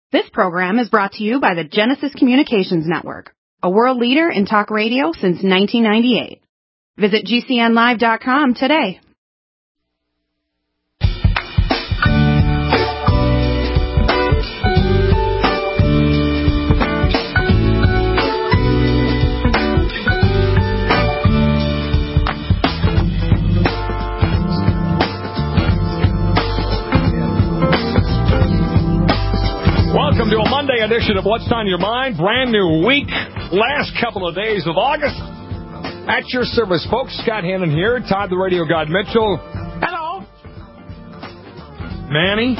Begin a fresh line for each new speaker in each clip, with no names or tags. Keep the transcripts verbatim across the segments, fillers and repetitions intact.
This program is brought to you by the Genesis Communications Network, a world leader in talk radio since nineteen ninety-eight. Visit G C N live dot com today.
Welcome to a Monday edition of What's on Your Mind. Brand new week. Last couple of days of August. At your service, folks. Scott Hannon here. Todd the Radio God Mitchell. Hello. Manny.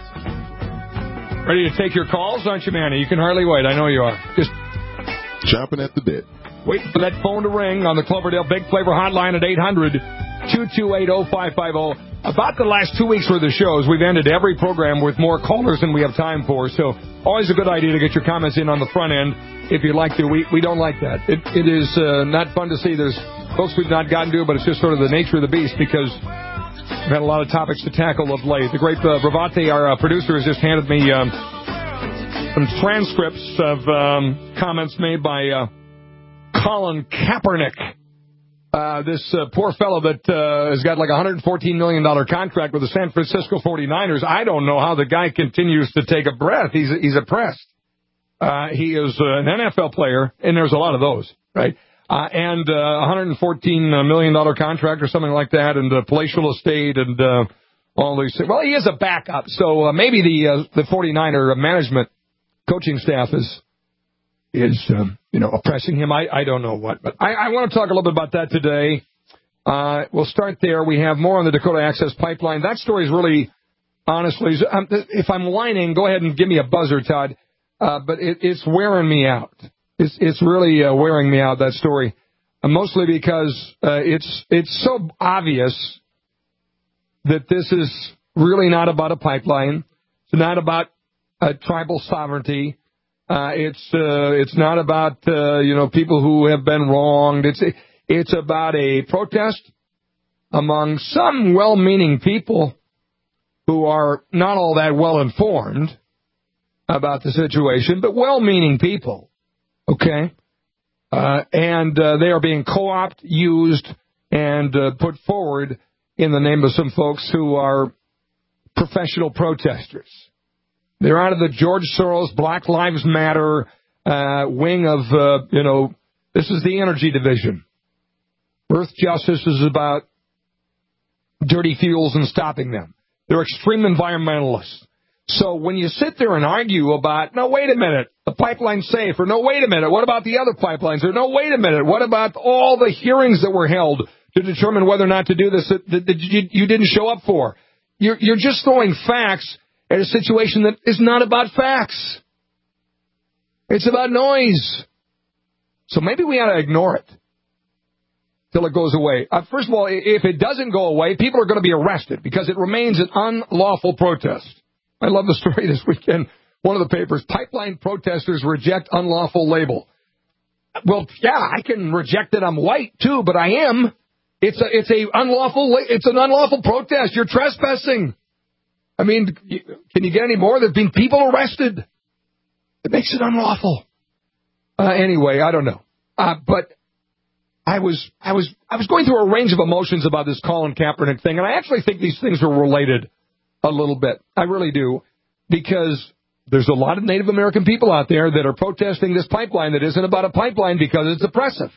Ready to take your calls, aren't you, Manny? You can hardly wait. I know you are. Just
chomping at the bit.
Wait for that phone to ring on the Cloverdale Big Flavor Hotline at eight hundred, two two eight, oh five five oh. About the last two weeks worth of shows, we've ended every program with more callers than we have time for, so always a good idea to get your comments in on the front end if you'd like to. We we don't like that. It It is uh, not fun to see. There's folks we've not gotten to, but it's just sort of the nature of the beast because we've had a lot of topics to tackle of late. The great uh, Bravate, our uh, producer, has just handed me um, some transcripts of um, comments made by uh, Colin Kaepernick. Uh, this uh, poor fellow that uh, has got like a one hundred fourteen million dollars contract with the San Francisco forty-niners. I don't know how the guy continues to take a breath. He's he's oppressed. Uh, he is uh, an N F L player, and there's a lot of those, right? Uh, and uh, a one hundred fourteen million dollars contract or something like that, and a palatial estate, and uh, all these things. Well, he is a backup, so uh, maybe the uh, the forty-niner management coaching staff is is um, you know oppressing him. I, I don't know what, but I, I want to talk a little bit about that today. Uh, we'll start there. We have more on the Dakota Access Pipeline. That story is really, honestly, um, if I'm whining, go ahead and give me a buzzer, Todd. Uh, but it, it's wearing me out. It's it's really uh, wearing me out, that story, uh, mostly because uh, it's it's so obvious that this is really not about a pipeline. It's not about uh, tribal sovereignty. Uh, it's uh, it's not about uh, you know people who have been wronged. It's it's about a protest among some well-meaning people who are not all that well informed about the situation, but well-meaning people. Okay, uh, and uh, they are being co-opted, used, and uh, put forward in the name of some folks who are professional protesters. They're out of the George Soros Black Lives Matter uh, wing of, uh, you know, this is the energy division. Earth justice is about dirty fuels and stopping them. They're extreme environmentalists. So when you sit there and argue about, no, wait a minute, the pipeline's safe, or no, wait a minute, what about the other pipelines? Or no, wait a minute, what about all the hearings that were held to determine whether or not to do this that, that, that you, you didn't show up for? You're, you're just throwing facts at a situation that is not about facts. It's about noise. So maybe we ought to ignore it till it goes away. Uh, first of all, if it doesn't go away, people are going to be arrested because it remains an unlawful protest. I love the story this weekend. One of the papers, pipeline protesters reject unlawful label. Well, yeah, I can reject it. I'm white too, but I am. It's a, it's a unlawful, it's an unlawful protest. You're trespassing. I mean, can you get any more? There have been people arrested. It makes it unlawful. Uh, anyway, I don't know. Uh, but I was, I was, I was going through a range of emotions about this Colin Kaepernick thing, and I actually think these things are related a little bit. I really do, because there's a lot of Native American people out there that are protesting this pipeline that isn't about a pipeline because it's oppressive.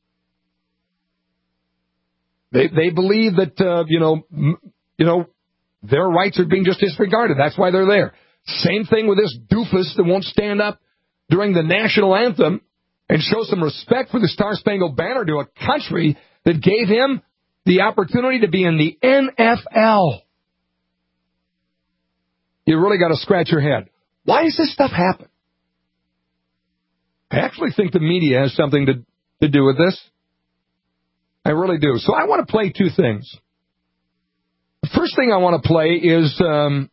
They they believe that uh, you know m- you know. Their rights are being just disregarded. That's why they're there. Same thing with this doofus that won't stand up during the national anthem and show some respect for the Star-Spangled Banner to a country that gave him the opportunity to be in the N F L. You really got to scratch your head. Why does this stuff happen? I actually think the media has something to, to do with this. I really do. So I want to play two things. The first thing I want to play is um,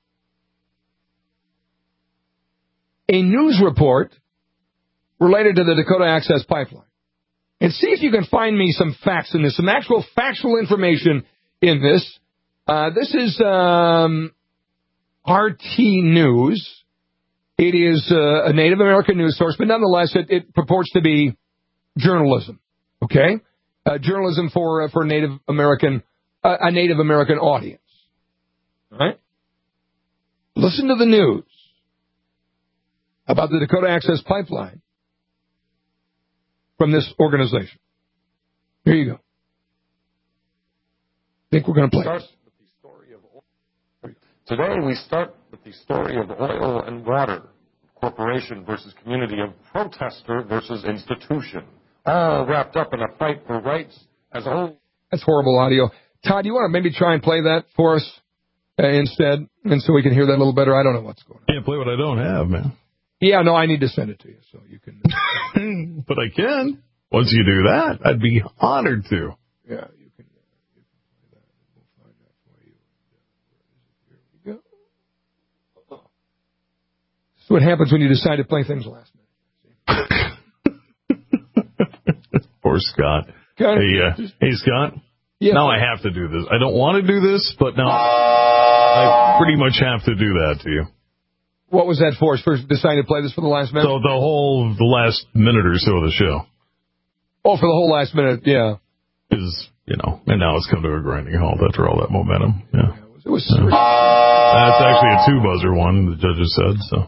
a news report related to the Dakota Access Pipeline. And see if you can find me some facts in this, some actual factual information in this. Uh, this is um, R T News. It is uh, a Native American news source, but nonetheless, it, it purports to be journalism. Okay, uh, journalism for uh, for Native American uh, a Native American audience. All right. Listen to the news about the Dakota Access Pipeline from this organization. Here you go. I think we're going to play.
Start with the story of oil. Today we start with the story of Oil and Water Corporation versus community of protester versus institution, all wrapped up in a fight for rights as a whole.
That's horrible audio. Todd, you want to maybe try and play that for us uh, instead, and so we can hear that a little better? I don't know what's going on.
Can't play what I don't have, man.
Yeah, no, I need to send it to you so you can.
But I can. Once you do that, I'd be honored to.
Yeah, you can. Uh, you can play that. We'll find that for you. Here we go. This is what happens when you decide to play things last minute.
Poor Scott.
Okay.
Hey, uh, hey, Scott.
Yeah.
Now I have to do this. I don't want to do this, but now I pretty much have to do that to you.
What was that for? For deciding to play this for the last minute?
So the whole, the last minute or so of the show.
Oh, for the whole last minute, yeah.
Is, you know, and now it's come to a grinding halt after all that momentum. Yeah.
yeah it was, it was
yeah. That's actually a two-buzzer one, the judges said, so.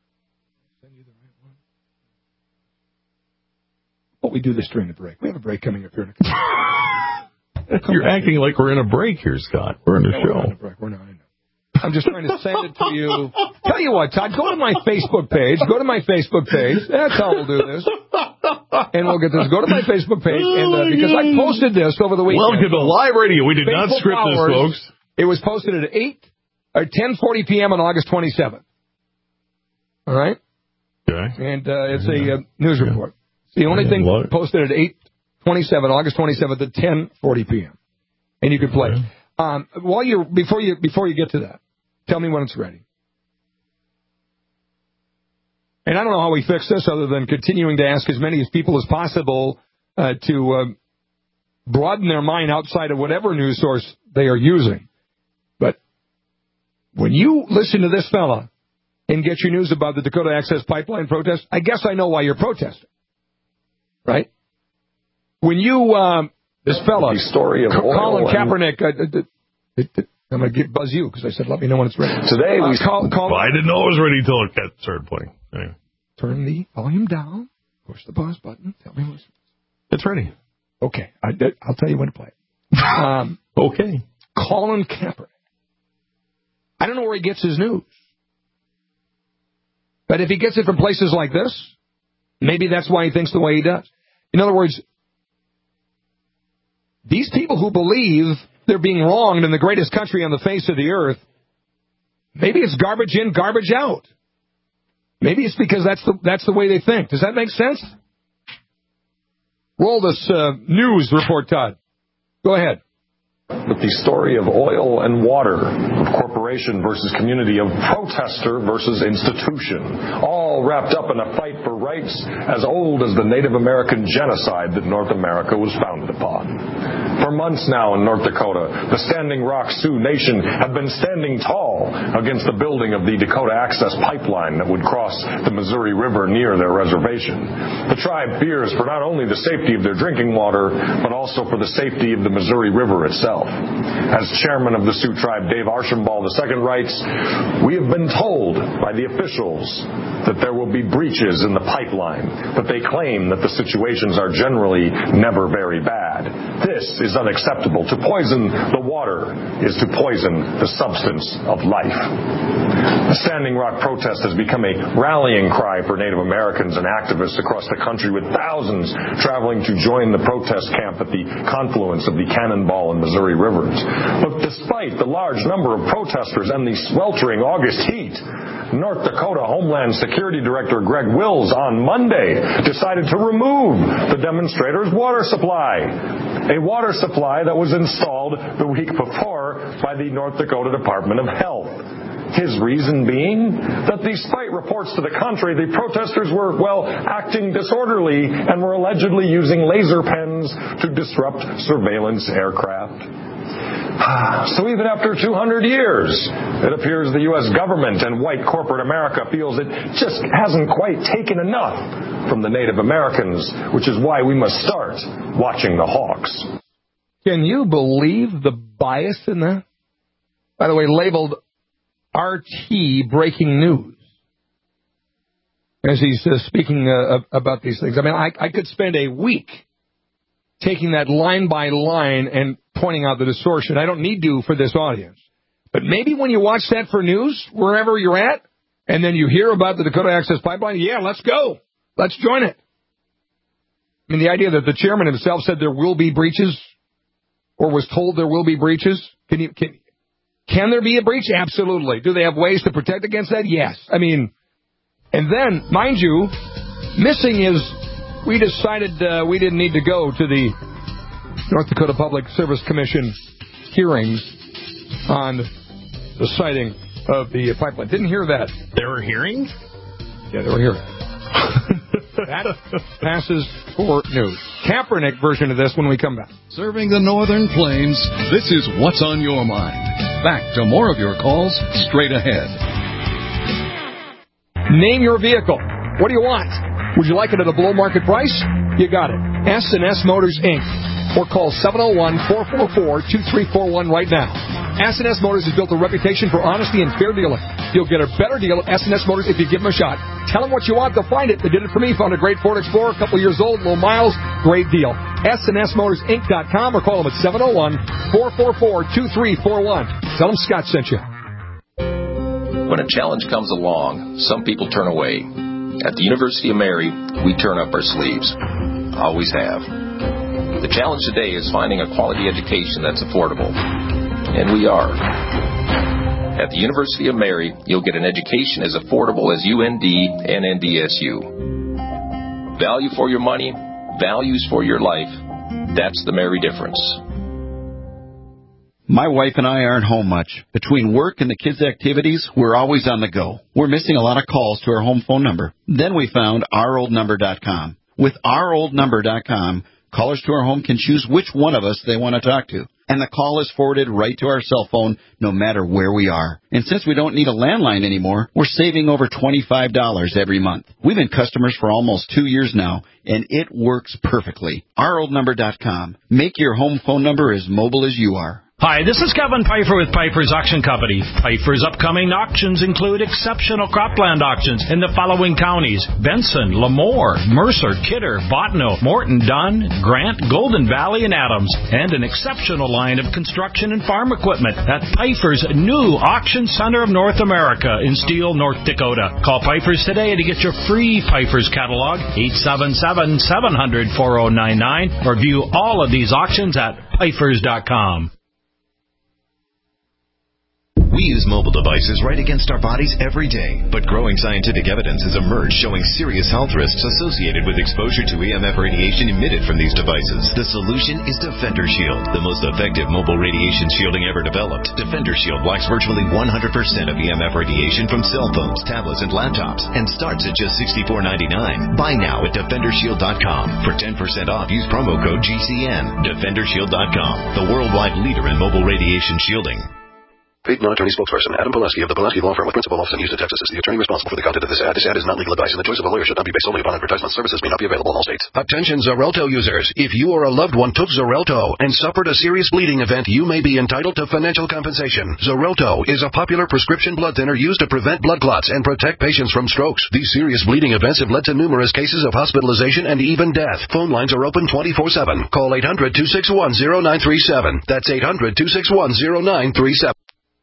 Well, we do this during the break. We have a break coming up here.
You're acting like we're in a break here, Scott. We're in a
no,
show.
We're not in a break. We're not in a I'm just trying to send it to you. Tell you what, Todd, go to my Facebook page. Go to my Facebook page. That's how we'll do this. And we'll get this. Go to my Facebook page. And uh, because I posted this over the weekend.
Welcome to live radio. We did
Facebook
not script
hours,
this, folks.
It was posted at eight or ten forty p.m. on August twenty-seventh. All right?
Okay.
And uh, it's a uh, news report. It's the only thing posted at eight twenty-seven, August twenty-seventh at ten forty p.m. And you can play it. Um, while you're, before you, before you get to that, tell me when it's ready. And I don't know how we fix this other than continuing to ask as many as people as possible uh, to uh, broaden their mind outside of whatever news source they are using. But when you listen to this fella and get your news about the Dakota Access Pipeline protest, I guess I know why you're protesting. Right? When you, um, this fella,
the story of
Colin
oil
Kaepernick, uh, uh, uh, I'm going to buzz you because I said, let me know when it's ready.
Today we
uh, call, call,
well, I didn't know it was ready until it got started playing. Anyway.
Turn the volume down, push the pause button, tell me when it's
It's ready.
Okay, I, I'll tell you when to play it. Um,
okay.
Colin Kaepernick. I don't know where he gets his news. But if he gets it from places like this, maybe that's why he thinks the way he does. In other words, these people who believe they're being wronged in the greatest country on the face of the earth, maybe it's garbage in, garbage out. Maybe it's because that's the that's the way they think. Does that make sense? Roll this uh, news report, Todd. Go ahead.
With the story of Oil and Water Corporation versus community of protester versus institution, all wrapped up in a fight for rights as old as the Native American genocide that North America was founded upon. For months now in North Dakota, the Standing Rock Sioux Nation have been standing tall against the building of the Dakota Access Pipeline that would cross the Missouri River near their reservation. The tribe fears for not only the safety of their drinking water, but also for the safety of the Missouri River itself. As chairman of the Sioux tribe, Dave Archambault the Second writes, "We have been told by the officials that there will be breaches in the pipeline, but they claim that the situations are generally never very bad. This is unacceptable. To poison the water is to poison the substance of life." The Standing Rock protest has become a rallying cry for Native Americans and activists across the country, with thousands traveling to join the protest camp at the confluence of the Cannonball and Missouri rivers. But despite the large number of protesters and the sweltering August heat, North Dakota Homeland Security Director Greg Wills on Monday decided to remove the demonstrators' water supply, a water supply that was installed the week before by the North Dakota Department of Health. His reason being that despite reports to the contrary, the protesters were, well, acting disorderly and were allegedly using laser pens to disrupt surveillance aircraft. So even after two hundred years, it appears the U S government and white corporate America feels it just hasn't quite taken enough from the Native Americans, which is why we must start watching the hawks.
Can you believe the bias in that? By the way, labeled R T Breaking News, as he's uh, speaking uh, about these things. I mean, I, I could spend a week taking that line by line and pointing out the distortion. I don't need to for this audience. But maybe when you watch that for news, wherever you're at, and then you hear about the Dakota Access Pipeline, yeah, let's go. Let's join it. I mean, the idea that the chairman himself said there will be breaches, or was told there will be breaches. Can you can, can there be a breach? Absolutely. Do they have ways to protect against that? Yes. I mean, and then, mind you, missing is we decided uh, we didn't need to go to the North Dakota Public Service Commission hearings on the siting of the pipeline. Didn't hear that.
There were hearings?
Yeah, there were hearings. That passes for news. Kaepernick version of this when we come back.
Serving the Northern Plains, this is What's on Your Mind. Back to more of your calls straight ahead.
Name your vehicle. What do you want? Would you like it at a below market price? You got it. S and S Motors, Incorporated. Or call seven oh one, four four four, two three four one right now. S and S Motors has built a reputation for honesty and fair dealing. You'll get a better deal at S and S Motors if you give them a shot. Tell them what you want, they'll find it. They did it for me. Found a great Ford Explorer, a couple years old, low miles, great deal. S and S Motors Inc dot com or call them at seven oh one, four four four, two three four one. Tell them Scott sent you.
When a challenge comes along, some people turn away. At the University of Mary, we turn up our sleeves. Always have. The challenge today is finding a quality education that's affordable. And we are. At the University of Mary, you'll get an education as affordable as U N D and N D S U. Value for your money, values for your life. That's the Mary difference.
My wife and I aren't home much. Between work and the kids' activities, we're always on the go. We're missing a lot of calls to our home phone number. Then we found our old number dot com. With our old number dot com, callers to our home can choose which one of us they want to talk to. And the call is forwarded right to our cell phone, no matter where we are. And since we don't need a landline anymore, we're saving over twenty-five dollars every month. We've been customers for almost two years now, and it works perfectly. our old number dot com. Make your home phone number as mobile as you are.
Hi, this is Kevin Pfeiffer with Pfeiffer's Auction Company. Pfeiffer's upcoming auctions include exceptional cropland auctions in the following counties: Benson, Lemoore, Mercer, Kidder, Bottineau, Morton, Dunn, Grant, Golden Valley, and Adams, and an exceptional line of construction and farm equipment at Pfeiffer's new Auction Center of North America in Steele, North Dakota. Call Pfeiffer's today to get your free Pfeiffer's catalog, eight seven seven, seven hundred, four oh nine nine, or view all of these auctions at Pfeiffer's dot com.
We use mobile devices right against our bodies every day, but growing scientific evidence has emerged showing serious health risks associated with exposure to E M F radiation emitted from these devices. The solution is Defender Shield, the most effective mobile radiation shielding ever developed. Defender Shield blocks virtually one hundred percent of E M F radiation from cell phones, tablets, and laptops, and starts at just sixty-four ninety-nine. Buy now at defender shield dot com. For ten percent off, use promo code G C N. defender shield dot com, the worldwide leader in mobile radiation shielding.
Paid non-attorney spokesperson Adam Pulaski of the Pulaski Law Firm with principal office in Houston, Texas is the attorney responsible for the content of this ad. This ad is not legal advice, and the choice of a lawyer should not be based solely upon advertisement. Services may not be available in all states.
Attention Xarelto users. If you or a loved one took Xarelto and suffered a serious bleeding event, you may be entitled to financial compensation. Xarelto is a popular prescription blood thinner used to prevent blood clots and protect patients from strokes. These serious bleeding events have led to numerous cases of hospitalization and even death. Phone lines are open twenty-four seven. Call eight hundred, two six one, zero nine three seven. That's eight hundred, two six one, zero nine three seven.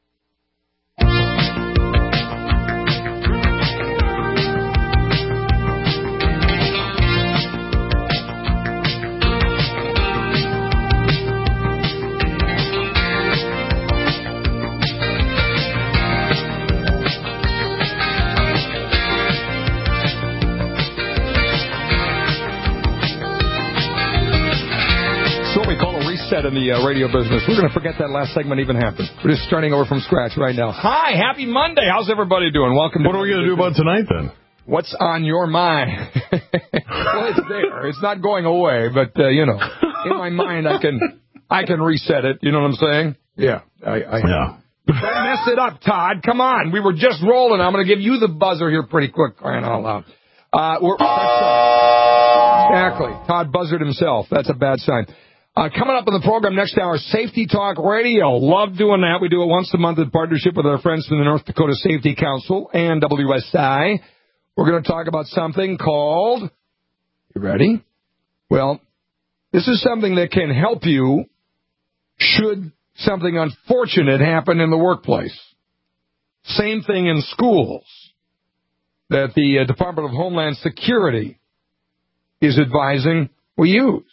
In the uh, radio business. We're going to forget that last segment even happened. We're just starting over from scratch right now. Hi, happy Monday. How's everybody doing? Welcome.
What are we going to do about tonight then?
What's on your mind? Well, it's there. It's not going away, but uh, you know, in my mind, I can I can reset it. You know what I'm saying? Yeah. I, I,
yeah.
Don't mess it up, Todd. Come on. We were just rolling. I'm going to give you the buzzer here pretty quick, crying out loud. Uh, we're, exactly. Todd buzzed himself. That's a bad sign. Uh, coming up on the program next hour, Safety Talk Radio. Love doing that. We do it once a month in partnership with our friends from the North Dakota Safety Council and W S I. We're going to talk about something called, you ready? Well, this is something that can help you should something unfortunate happen in the workplace. Same thing in schools that the uh, Department of Homeland Security is advising we use.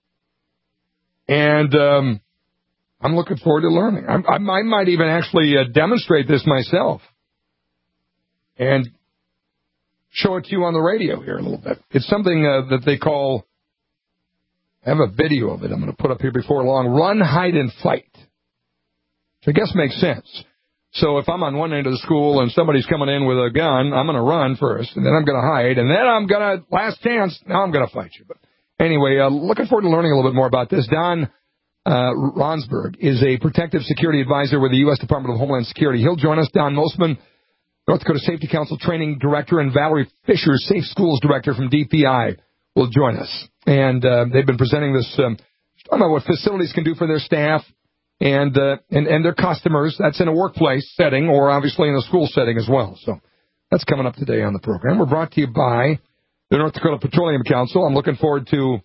And um, I'm looking forward to learning. I, I, I might even actually uh, demonstrate this myself and show it to you on the radio here a little bit. It's something uh, that they call, I have a video of it I'm going to put up here before long, run, hide, and fight. Which I guess makes sense. So if I'm on one end of the school and somebody's coming in with a gun, I'm going to run first, and then I'm going to hide, and then I'm going to, last chance, now I'm going to fight you. But anyway, uh, looking forward to learning a little bit more about this. Don uh, Ronsberg is a protective security advisor with the U S Department of Homeland Security. He'll join us. Don Mosman, North Dakota Safety Council Training Director, and Valerie Fisher, Safe Schools Director from D P I, will join us. And uh, they've been presenting this, um, talking about what facilities can do for their staff and, uh, and and their customers. That's in a workplace setting or obviously in a school setting as well. So that's coming up today on the program. We're brought to you by the North Dakota Petroleum Council. I'm looking forward to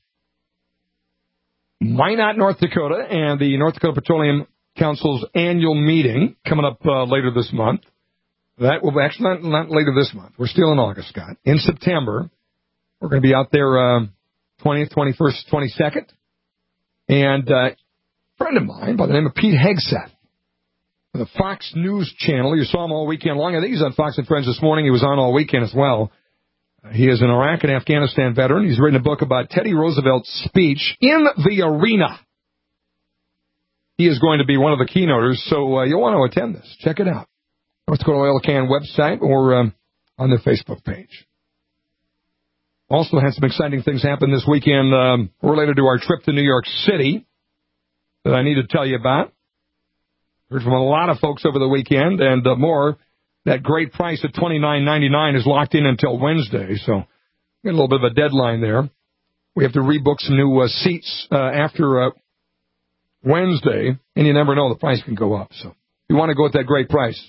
Minot, North Dakota, and the North Dakota Petroleum Council's annual meeting coming up uh, later this month. That will be actually not, not later this month. We're still in August, Scott. In September, we're going to be out there uh, twentieth, twenty-first, twenty-second. And uh, a friend of mine by the name of Pete Hegseth, the Fox News Channel. You saw him all weekend long. I think he's on Fox and Friends this morning. He was on all weekend as well. Uh, he is an Iraq and Afghanistan veteran. He's written a book about Teddy Roosevelt's speech in the arena. He is going to be one of the keynoters, so uh, you'll want to attend this. Check it out. North Dakota Oil Can website or um, on their Facebook page. Also had some exciting things happen this weekend um, related to our trip to New York City that I need to tell you about. Heard from a lot of folks over the weekend, and uh, more. That great price of twenty-nine ninety-nine is locked in until Wednesday, so we got a little bit of a deadline there. We have to rebook some new uh, seats uh, after uh, Wednesday, and you never know, the price can go up. So you want to go at that great price.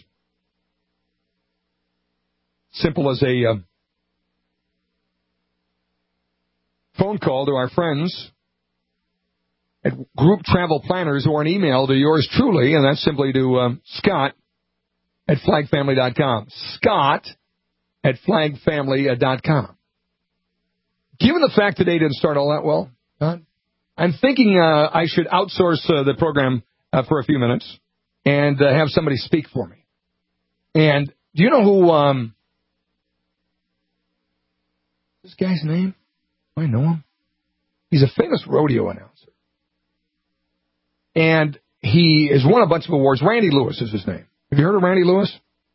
Simple as a uh, phone call to our friends at Group Travel Planners or an email to yours truly, and that's simply to um, Scott at flag family dot com. Scott at flag family dot com. Given the fact today didn't start all that well, uh, I'm thinking uh, I should outsource uh, the program uh, for a few minutes and uh, have somebody speak for me. And do you know who... Um, this guy's name? I know him. He's a famous rodeo announcer. And he has won a bunch of awards. Randy Lewis is his name. Have you heard of Randy Lewis?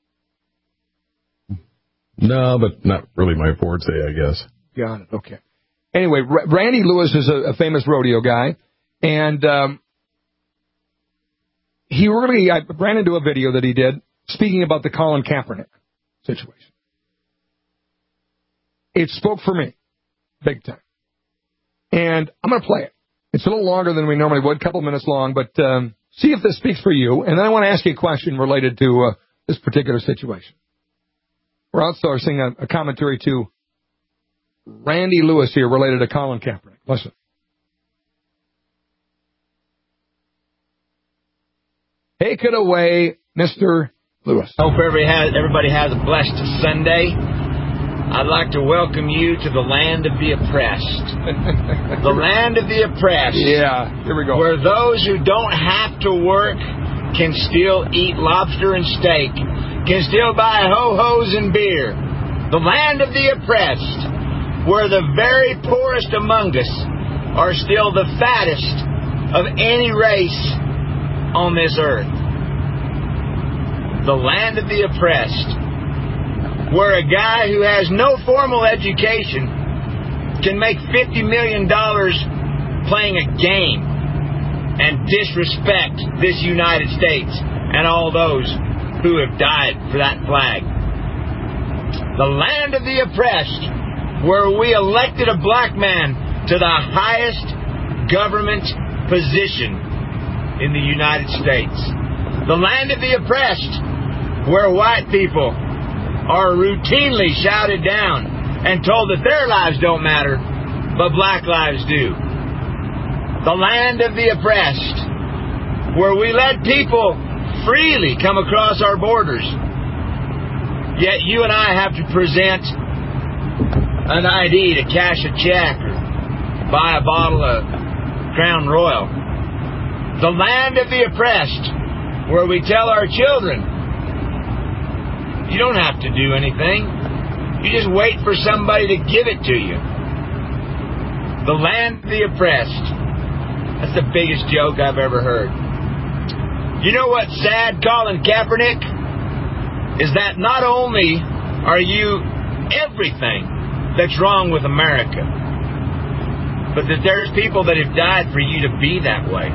No, but not really my forte, I guess.
Got it. Okay. Anyway, R- Randy Lewis is a, a famous rodeo guy. And um, he really, I ran into a video that he did speaking about the Colin Kaepernick situation. It spoke for me, big time. And I'm going to play it. It's a little longer than we normally would, a couple minutes long, but um, see if this speaks for you. And then I want to ask you a question related to uh, this particular situation. We're outsourcing a, a commentary to Randy Lewis here related to Colin Kaepernick. Listen. Take it away, Mister Lewis.
Hope everybody has, everybody has a blessed Sunday. I'd like to welcome you to the land of the oppressed. The land of the oppressed.
Yeah, here we go.
Where those who don't have to work can still eat lobster and steak, can still buy ho-hos and beer. The land of the oppressed, where the very poorest among us are still the fattest of any race on this earth. The land of the oppressed, where a guy who has no formal education can make fifty million dollars playing a game. and disrespect this United States and all those who have died for that flag. The land of the oppressed, where we elected a black man to the highest government position in the United States. The land of the oppressed, where white people are routinely shouted down and told that their lives don't matter, but black lives do. The land of the oppressed, where we let people freely come across our borders, yet you and I have to present an I D to cash a check or buy a bottle of Crown Royal. The land of the oppressed, where we tell our children, you don't have to do anything. You just wait for somebody to give it to you. The land of the oppressed. That's the biggest joke I've ever heard. You know what's sad, Colin Kaepernick? Is that not only are you everything that's wrong with America, but that there's people that have died for you to be that way.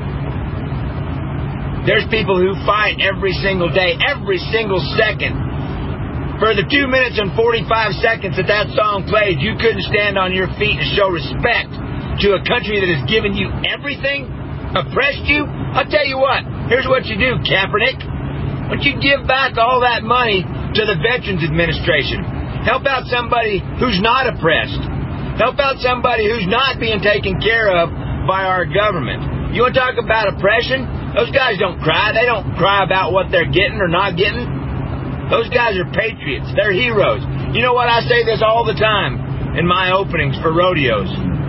There's people who fight every single day, every single second. For the two minutes and forty-five seconds that that song played, you couldn't stand on your feet and show respect to a country that has given you everything, oppressed you. I'll tell you what, here's what you do, Kaepernick. Why don't you give back all that money to the Veterans Administration? Help out somebody who's not oppressed. Help out somebody who's not being taken care of by our government. You want to talk about oppression? Those guys don't cry. They don't cry about what they're getting or not getting. Those guys are patriots. They're heroes. You know what? I say this all the time in my openings for rodeos.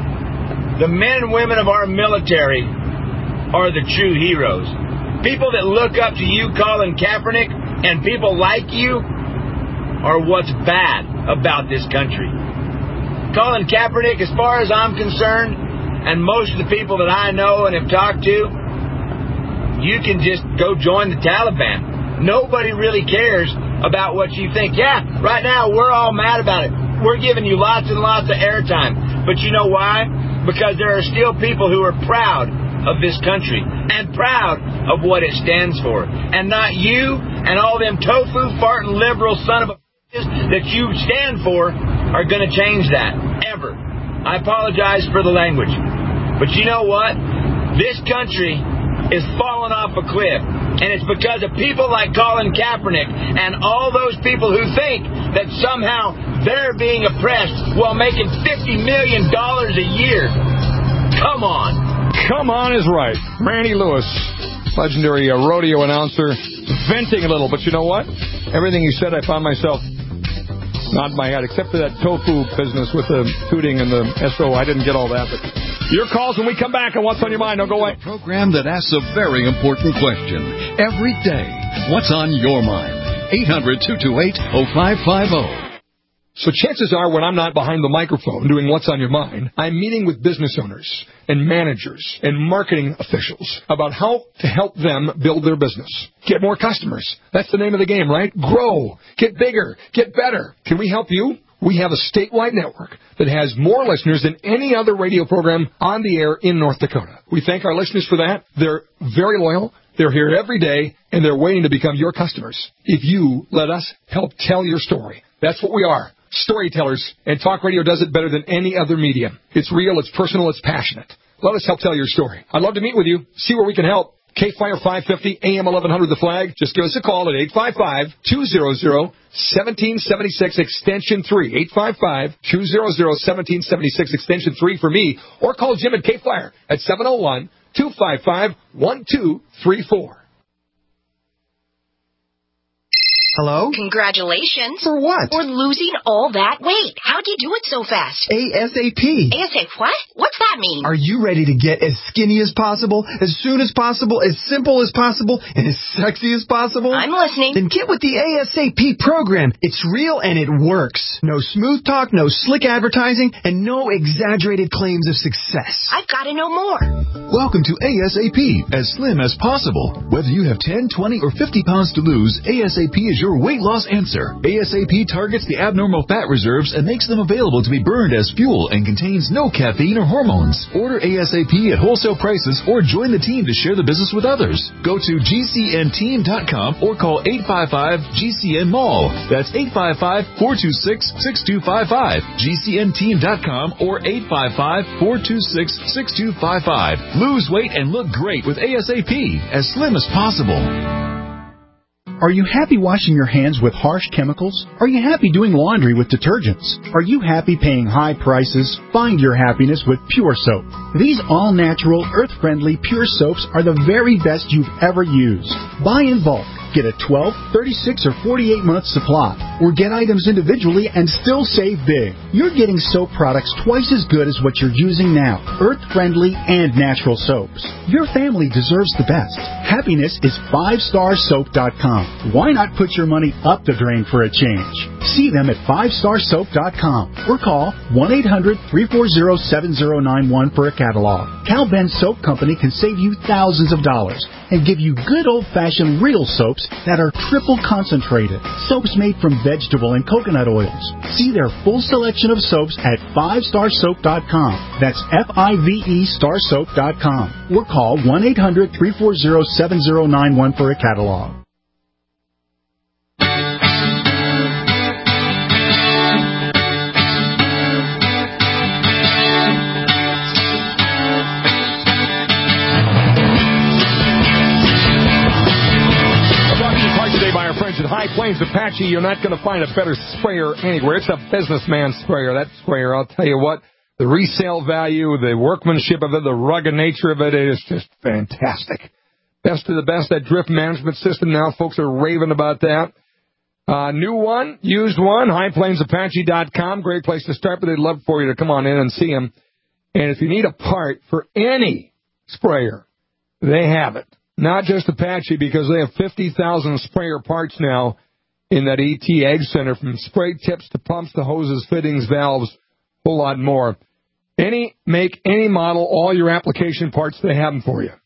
The men and women of our military are the true heroes. People that look up to you, Colin Kaepernick, and people like you are what's bad about this country. Colin Kaepernick, as far as I'm concerned, and most of the people that I know and have talked to, you can just go join the Taliban. Nobody really cares about what you think. Yeah, right now we're all mad about it. We're giving you lots and lots of airtime. But you know why? Because there are still people who are proud of this country and proud of what it stands for. And not you and all them tofu farting liberal son of a bitches that you stand for are going to change that. Ever. I apologize for the language. But you know what? This country is falling off a cliff. And it's because of people like Colin Kaepernick and all those people who think that somehow they're being oppressed while making fifty million dollars a year. Come on.
Come on is right. Randy Lewis, legendary uh, rodeo announcer, venting a little. But you know what? Everything he said, I found myself nodding my head, except for that tofu business with the tooting and the S O. I didn't get all that. But your calls when we come back on What's on Your Mind. Don't go away.
A program that asks a very important question every day. What's on your mind? eight hundred, two two eight, oh five five oh.
So chances are when I'm not behind the microphone doing What's on Your Mind, I'm meeting with business owners and managers and marketing officials about how to help them build their business. Get more customers. That's the name of the game, right? Grow. Get bigger. Get better. Can we help you? We have a statewide network that has more listeners than any other radio program on the air in North Dakota. We thank our listeners for that. They're very loyal. They're here every day, and they're waiting to become your customers if you let us help tell your story. That's what we are. Storytellers, and talk radio does it better than any other medium. It's real, it's personal, it's passionate. Let us help tell your story. I'd love to meet with you, see where we can help. K-Fire five fifty, A M eleven hundred The Flag. Just give us a call at eight five five, two hundred, one seven seven six, extension three. eight five five, two hundred, one seven seven six, extension three for me. Or call Jim at K-Fire at seven oh one, two five five, one two three four.
Hello?
Congratulations.
For what?
For losing all that weight. How'd you do it so fast?
ASAP.
ASAP what? What's that mean?
Are you ready to get as skinny as possible, as soon as possible, as simple as possible, and as sexy as possible?
I'm listening.
Then get with the ASAP program. It's real and it works. No smooth talk, no slick advertising, and no exaggerated claims of success.
I've got to know more.
Welcome to ASAP, as slim as possible. Whether you have ten, twenty, or fifty pounds to lose, ASAP is your weight loss answer. ASAP targets the abnormal fat reserves and makes them available to be burned as fuel and contains no caffeine or hormones. Order ASAP at wholesale prices or join the team to share the business with others. Go to G C N team dot com or call eight five five G C N mall. That's eight five five, four two six, six two five five. G C N team dot com or eight five five, four two six, six two five five. Lose weight and look great with ASAP, as slim as possible.
Are you happy washing your hands with harsh chemicals? Are you happy doing laundry with detergents? Are you happy paying high prices? Find your happiness with Pure Soap. These all-natural, earth-friendly Pure Soaps are the very best you've ever used. Buy in bulk. Get a twelve, thirty-six, or forty-eight month supply. Or get items individually and still save big. You're getting soap products twice as good as what you're using now. Earth-friendly and natural soaps. Your family deserves the best. Happiness is five star soap dot com. Why not put your money up the drain for a change? See them at five star soap dot com or call one eight hundred, three four zero, seven zero nine one for a catalog. Cal Ben Soap Company can save you thousands of dollars and give you good old-fashioned real soaps that are triple concentrated. Soaps made from vegetable and coconut oils. See their full selection of soaps at five star soap dot com. That's F I V E star soap dot com. Or call one eight hundred, three four zero, seven zero nine one for a catalog.
At High Plains Apache, you're not going to find a better sprayer anywhere. It's a businessman sprayer. That sprayer, I'll tell you what, the resale value, the workmanship of it, the rugged nature of it, it is just fantastic. Best of the best. That drift management system now, folks are raving about that. Uh, new one, used one, high plains apache dot com. Great place to start, but they'd love for you to come on in and see them. And if you need a part for any sprayer, they have it. Not just Apache, because they have fifty thousand sprayer parts now in that E T Ag Center, from spray tips to pumps to hoses, fittings, valves, a whole lot more. Any make, any model, all your application parts, they have them for you.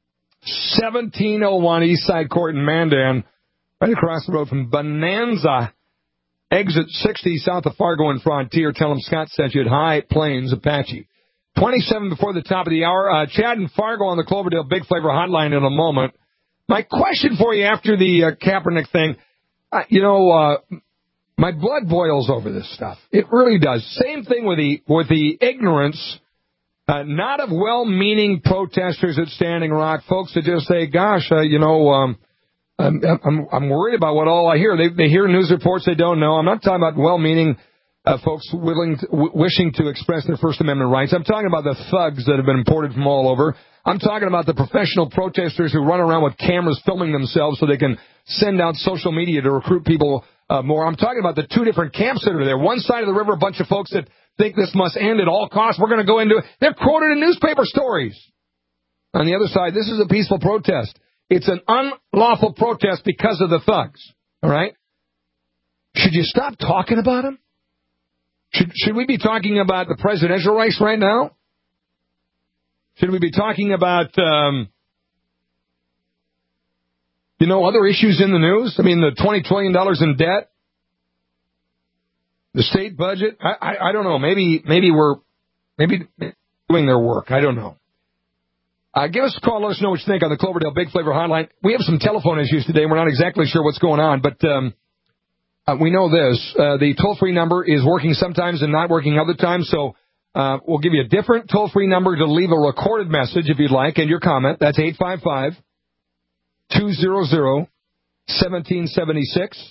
seventeen oh one Eastside Court in Mandan, right across the road from Bonanza. Exit sixty south of Fargo and Frontier. Tell them Scott sent you at High Plains Apache. twenty-seven before the top of the hour. Uh, Chad and Fargo on the Cloverdale Big Flavor Hotline in a moment. My question for you after the uh, Kaepernick thing, uh, you know, uh, my blood boils over this stuff. It really does. Same thing with the with the ignorance, uh, not of well-meaning protesters at Standing Rock, folks that just say, gosh, uh, you know, um, I'm, I'm, I'm worried about what all I hear. They, they hear news reports they don't know. I'm not talking about well-meaning Uh, folks willing to, w- wishing to express their First Amendment rights. I'm talking about the thugs that have been imported from all over. I'm talking about the professional protesters who run around with cameras filming themselves so they can send out social media to recruit people uh, more. I'm talking about the two different camps that are there. One side of the river, a bunch of folks that think this must end at all costs. We're going to go into it. They're quoted in newspaper stories. On the other side, this is a peaceful protest. It's an unlawful protest because of the thugs. All right? Should you stop talking about them? Should, should we be talking about the presidential race right now? Should we be talking about, um, you know, other issues in the news? I mean, the twenty trillion dollars in debt, the state budget. I, I, I don't know. Maybe, maybe we're, maybe doing their work. I don't know. Uh, give us a call. Let us know what you think on the Cloverdale Big Flavor Hotline. We have some telephone issues today. We're not exactly sure what's going on, but, um, Uh, we know this. Uh, the toll-free number is working sometimes and not working other times, so uh, we'll give you a different toll-free number to leave a recorded message if you'd like, and your comment. That's eight five five, two hundred, one seven seven six.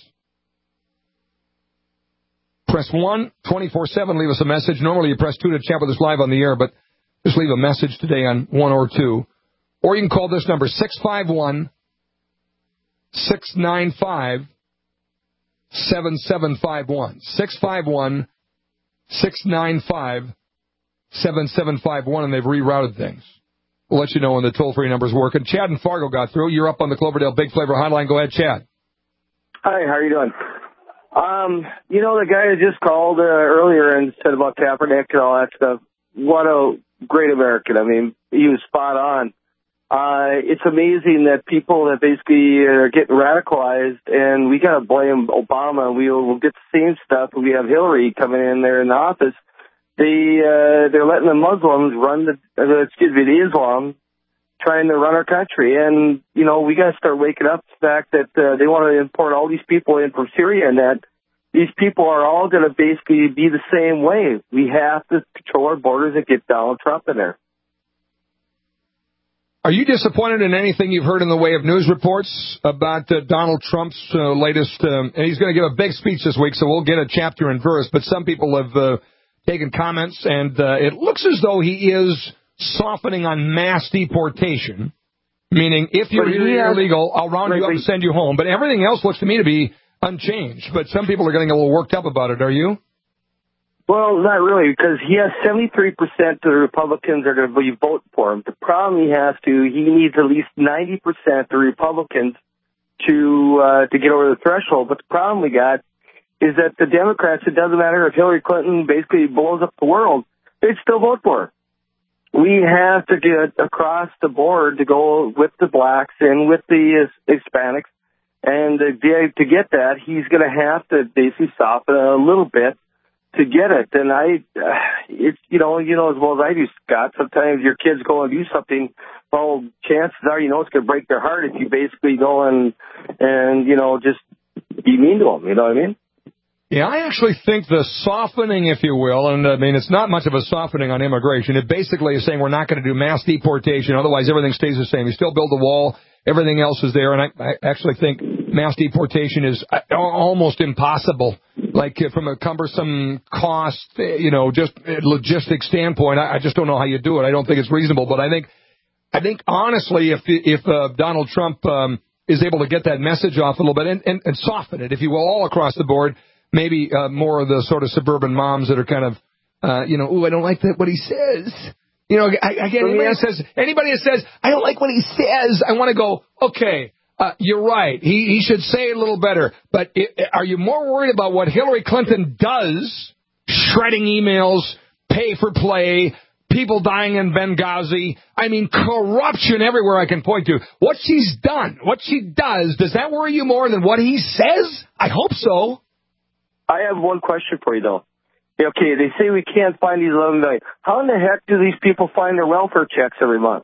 Press one, twenty-four seven, leave us a message. Normally you press two to chat with us live on the air, but just leave a message today on one or two. Or you can call this number, six five one, six nine five, seven seven five one. six five one, six nine five, seven seven five one, and they've rerouted things. We'll let you know when the toll-free number's working. Chad and Fargo got through. You're up on the Cloverdale Big Flavor Hotline. Go ahead, Chad.
Hi, how are you doing? Um, you know, the guy that just called uh, earlier and said about Kaepernick and all that stuff, what a great American. I mean, he was spot on. Uh, it's amazing that people that basically are getting radicalized, and we got to blame Obama. We will we'll get the same stuff. We have Hillary coming in there in the office. They uh, they're letting the Muslims run the uh, excuse me the Islam, trying to run our country. And you know we got to start waking up to the fact that uh, they want to import all these people in from Syria, and that these people are all going to basically be the same way. We have to control our borders and get Donald Trump in there.
Are you disappointed in anything you've heard in the way of news reports about uh, Donald Trump's uh, latest, um, and he's going to give a big speech this week, so we'll get a chapter and verse, but some people have uh, taken comments, and uh, it looks as though he is softening on mass deportation, meaning if you're
has,
illegal, I'll round you up and send you home, but everything else looks to me to be unchanged, but some people are getting a little worked up about it. Are you?
Well, not really, because he has seventy-three percent of the Republicans are going to be voting for him. The problem he has to, he needs at least ninety percent of the Republicans to uh, to get over the threshold. But the problem we got is that the Democrats, it doesn't matter if Hillary Clinton basically blows up the world, they'd still vote for her. We have to get across the board to go with the blacks and with the Hispanics. And to get that, he's going to have to basically soften a little bit to get it. And I, uh, it's, you know, you know as well as I do, Scott, sometimes your kids go and do something, well, chances are, you know, it's going to break their heart if you basically go and, and, you know, just be mean to them, you know what I mean?
Yeah, I actually think the softening, if you will, and I mean, it's not much of a softening on immigration. It basically is saying we're not going to do mass deportation, otherwise everything stays the same. You still build the wall, everything else is there, and I, I actually think mass deportation is almost impossible. Like from a cumbersome cost, you know, just logistic standpoint, I, I just don't know how you do it. I don't think it's reasonable, but I think, I think honestly, if if uh, Donald Trump um, is able to get that message off a little bit and, and, and soften it, if you will, all across the board, maybe uh, more of the sort of suburban moms that are kind of, uh, you know, ooh, I don't like that what he says. You know, I, I get anybody that says anybody that says I don't like what he says, I want to go, okay. Uh, you're right. He, he should say it a little better. But it, are you more worried about what Hillary Clinton does, shredding emails, pay for play, people dying in Benghazi? I mean, corruption everywhere I can point to. What she's done, what she does, does that worry you more than what he says? I hope so.
I have one question for you, though. Okay, they say we can't find these eleven million. How in the heck do these people find their welfare checks every month?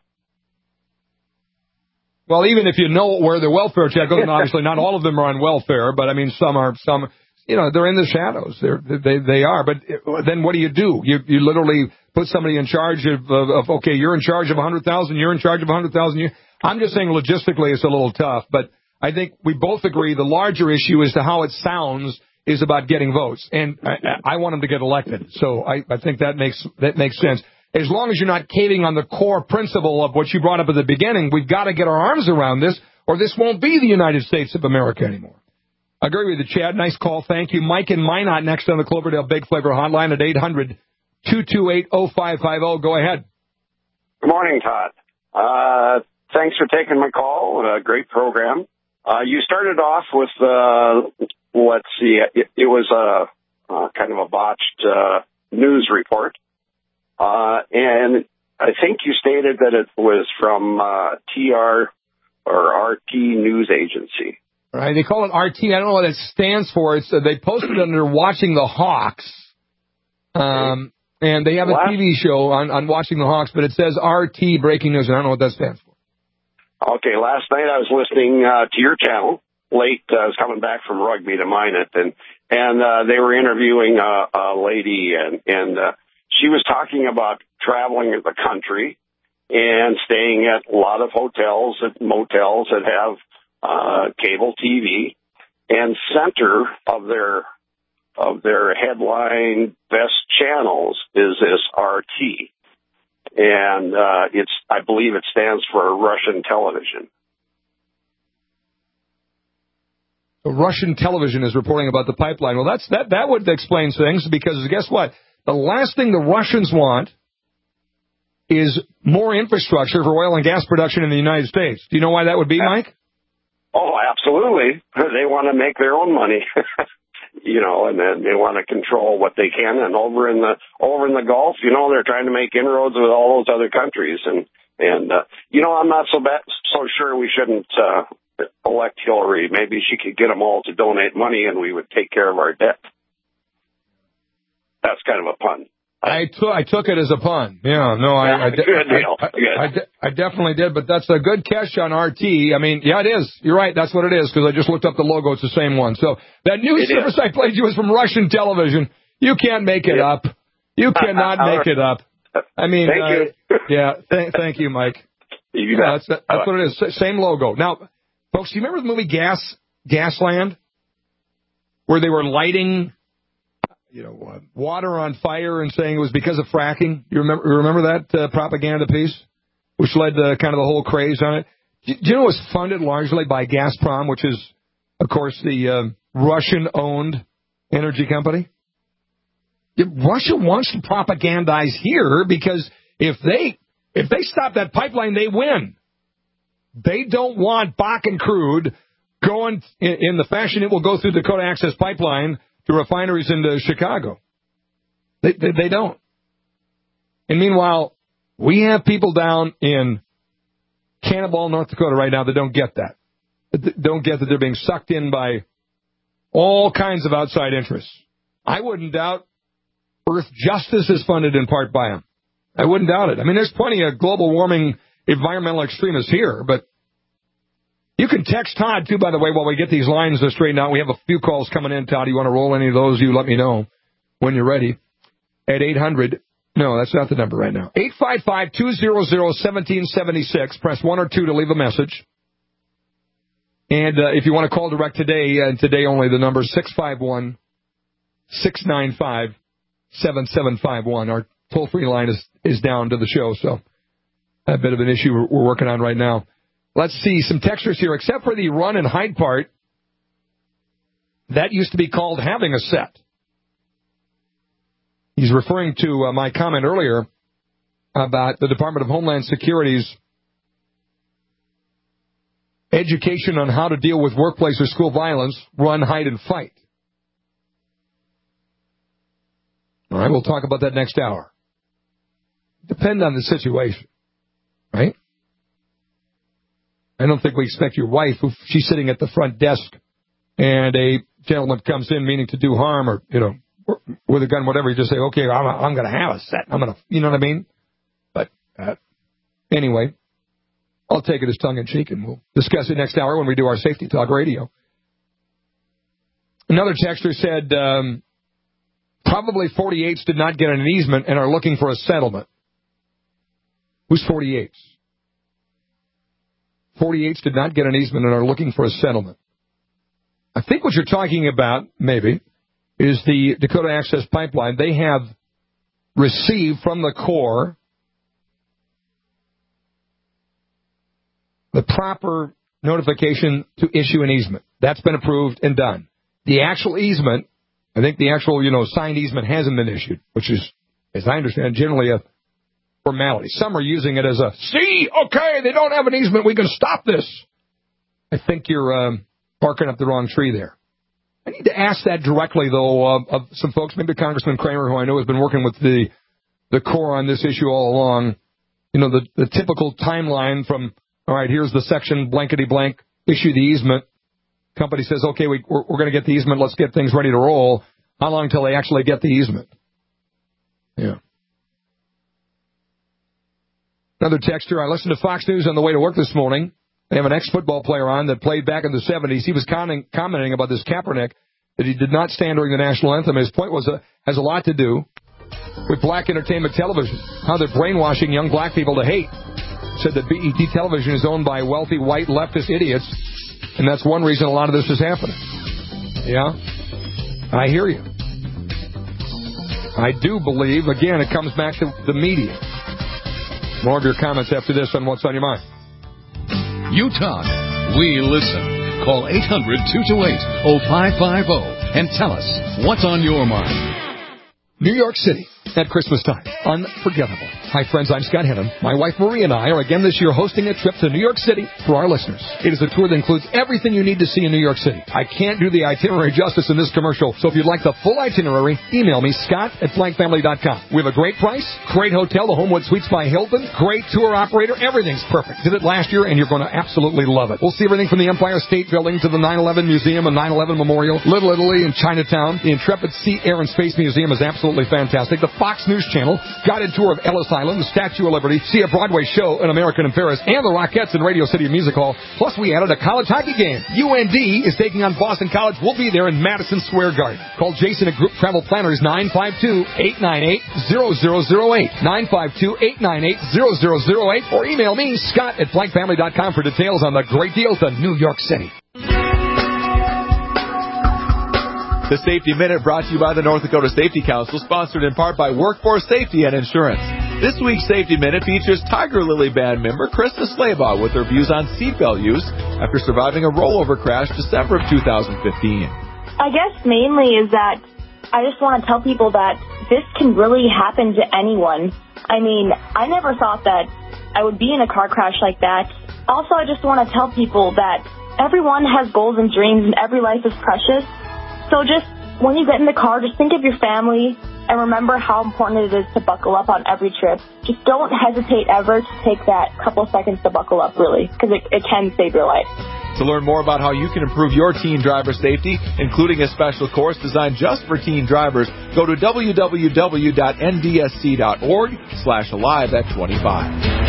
Well, even if you know where the welfare check goes, and obviously not all of them are on welfare, but I mean, some are, some, you know, they're in the shadows. They're, they, they are. But then what do you do? You, you literally put somebody in charge of, of, of okay, you're in charge of one hundred thousand, you're in charge of one hundred thousand. I'm just saying logistically it's a little tough, but I think we both agree the larger issue as to how it sounds is about getting votes. And I, I want them to get elected. So I, I think that makes, that makes sense. As long as you're not caving on the core principle of what you brought up at the beginning, we've got to get our arms around this, or this won't be the United States of America anymore. I agree with you, Chad. Nice call. Thank you. Mike in Minot next on the Cloverdale Big Flavor Hotline at eight hundred, two two eight, oh five five oh. Go ahead.
Good morning, Todd. Uh, thanks for taking my call. Uh, great program. Uh, you started off with, uh, let's see, it, it was a uh, kind of a botched uh, news report. Uh, and I think you stated that it was from uh, T R or R T News Agency.
Right. They call it R T. I don't know what it stands for. It's uh, they posted it under Watching the Hawks. Um, and they have a Last, T V show on, on Watching the Hawks, but it says R T Breaking News, and I don't know what that stands for.
Okay. Last night I was listening uh, to your channel late. Uh, I was coming back from rugby to Minot, and and uh, they were interviewing a, a lady, and and uh, she was talking about traveling the country and staying at a lot of hotels and motels that have uh, cable T V, and center of their of their headline best channels is this R T, and uh, it's I believe it stands for Russian television.
Russian television is reporting about the pipeline. Well, that's that that would explain things, because guess what? The last thing the Russians want is more infrastructure for oil and gas production in the United States. Do you know why that would be, Mike?
Oh, absolutely. They want to make their own money, you know, and then they want to control what they can. And over in the over in the Gulf, you know, they're trying to make inroads with all those other countries. And And, uh, you know, I'm not so bad, so sure we shouldn't uh, elect Hillary. Maybe she could get them all to donate money and we would take care of our debt. That's kind of a pun.
I, t- I took it as a pun. Yeah, no, I, I, de-
good deal.
I, I,
good.
I, de- I definitely did, but that's a good catch on R T. I mean, yeah, it is. You're right. That's what it is, because I just looked up the logo. It's the same one. So that news
It
service
is.
I played you is from Russian television. You can't make it
Yeah.
up. You cannot make it up. I mean,
Thank
uh,
you.
yeah, th- thank you, Mike.
You
Yeah,
bet.
that's, that's what it is. S- Same logo. Now, folks, do you remember the movie Gas, Gasland? Where they were lighting, you know, uh, water on fire and saying it was because of fracking? You remember, you remember that uh, propaganda piece? Which led to kind of the whole craze on it? Do, do you know it was funded largely by Gazprom, which is, of course, the uh, Russian-owned energy company? Yeah, Russia wants to propagandize here because if they if they stop that pipeline, they win. They don't want Bakken crude going in, in the fashion it will go through Dakota Access Pipeline to refineries into Chicago. They, they, they don't. And meanwhile, we have people down in Cannonball, North Dakota right now that don't get that. That don't get that they're being sucked in by all kinds of outside interests. I wouldn't doubt Earth Justice is funded in part by them. I wouldn't doubt it. I mean, there's plenty of global warming environmental extremists here, but you can text Todd, too, by the way, while we get these lines straightened out. We have a few calls coming in, Todd. You want to roll any of those, you let me know when you're ready. At eight hundred, no, that's not the number right now. eight five five, two hundred, seventeen seventy-six. Press one or two to leave a message. And uh, if you want to call direct today, and uh, today only, the number is six five one, six nine five, seven seven five one. Our toll-free line is, is down to the show, so a bit of an issue we're, we're working on right now. Let's see, some textures here. Except for the run and hide part, that used to be called having a set. He's referring to uh, my comment earlier about the Department of Homeland Security's education on how to deal with workplace or school violence, run, hide, and fight. All right, we'll talk about that next hour. Depend on the situation, right? I don't think we expect your wife, if she's sitting at the front desk and a gentleman comes in meaning to do harm or, you know, with a gun, whatever, you just say, okay, I'm, I'm going to have a set. I'm going to, you know what I mean? But uh, anyway, I'll take it as tongue-in-cheek, and we'll discuss it next hour when we do our Safety Talk Radio. Another texter said, um, probably forty-eights did not get an easement and are looking for a settlement. Who's forty-eights? forty-eights did not get an easement and are looking for a settlement. I think what you're talking about, maybe, is the Dakota Access Pipeline. They have received from the Corps the proper notification to issue an easement. That's been approved and done. The actual easement, I think the actual, you know, signed easement hasn't been issued, which is, as I understand, generally a formality. Some are using it as a, see, okay, they don't have an easement, we can stop this. I think you're um, barking up the wrong tree there. I need to ask that directly, though, uh, of some folks, maybe Congressman Kramer, who I know has been working with the the Corps on this issue all along. You know, the, the typical timeline from, all right, here's the section, blankety-blank, issue the easement. Company says, okay, we, we're, we're going to get the easement, let's get things ready to roll. How long until they actually get the easement? Yeah. Another texter, I listened to Fox News on the way to work this morning. They have an ex-football player on that played back in the seventies. He was commenting, commenting about this Kaepernick, that he did not stand during the national anthem. His point was uh, has a lot to do with black entertainment television, how they're brainwashing young black people to hate. Said that B E T television is owned by wealthy, white, leftist idiots, and that's one reason a lot of this is happening. Yeah? I hear you. I do believe, again, it comes back to the media. More of your comments after this on What's on Your Mind.
You talk, we listen. Call eight hundred, two two eight, oh five five oh and tell us what's on your mind.
New York City at Christmas time. Unforgettable. Hi, friends. I'm Scott Hennon. My wife Marie and I are again this year hosting a trip to New York City for our listeners. It is a tour that includes everything you need to see in New York City. I can't do the itinerary justice in this commercial, so if you'd like the full itinerary, email me, Scott at flag family dot com. We have a great price, great hotel, the Homewood Suites by Hilton, great tour operator. Everything's perfect. Did it last year, and you're going to absolutely love it. We'll see everything from the Empire State Building to the nine eleven Museum and nine eleven Memorial, Little Italy and Chinatown. The Intrepid Sea, Air, and Space Museum is absolutely fantastic. The Fox News Channel, guided tour of Ellis Island, the Statue of Liberty, see a Broadway show, An American in Paris, and the Rockettes in Radio City Music Hall. Plus, we added a college hockey game. U N D is taking on Boston College. We'll be there in Madison Square Garden. Call Jason at Group Travel Planners, nine five two, eight nine eight, zero zero zero eight, nine five two, eight nine eight, zero zero zero eight, or email me, Scott at flag family dot com for details on the great deals to New York City.
The Safety Minute brought to you by the North Dakota Safety Council, sponsored in part by Workforce Safety and Insurance. This week's Safety Minute features Tiger Lily Band member Krista Slaybaugh with her views on seatbelt use after surviving a rollover crash December of two thousand fifteen.
I guess mainly is that I just want to tell people that this can really happen to anyone. I mean, I never thought that I would be in a car crash like that. Also, I just want to tell people that everyone has goals and dreams and every life is precious. So just when you get in the car, just think of your family and remember how important it is to buckle up on every trip. Just don't hesitate ever to take that couple seconds to buckle up, really, because it, it can save your life.
To learn more about how you can improve your teen driver safety, including a special course designed just for teen drivers, go to w w w dot n d s c dot org slash alive at twenty-five.